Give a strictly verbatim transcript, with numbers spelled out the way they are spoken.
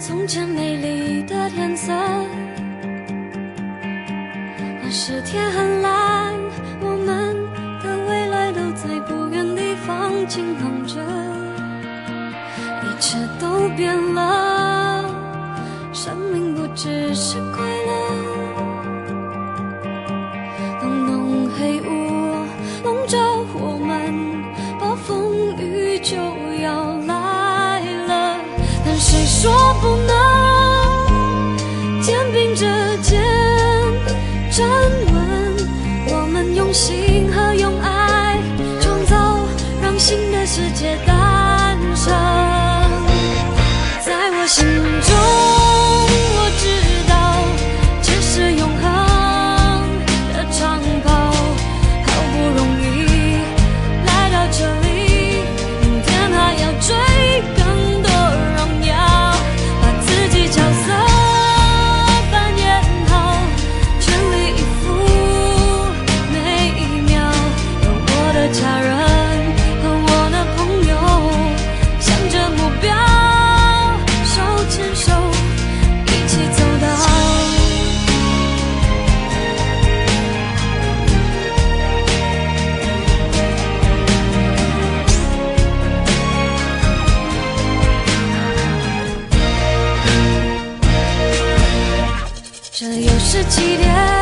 从前美丽的天色，那时天很蓝，我们的未来都在不远地方晴朗着，一切都变了，生命不只是快乐。浓浓黑雾笼着我们，暴风雨就要来了，但谁说不能肩并着肩站稳？我们用心和用爱创造，让新的世界诞生。在我心中我知道，这是永恒的长跑，好不容易来到这里，明天还要追更多荣耀，把自己角色扮演好，全力以赴每一秒，有我的家人和我的朋友，向着目标手牵手一起走到。这又是几点？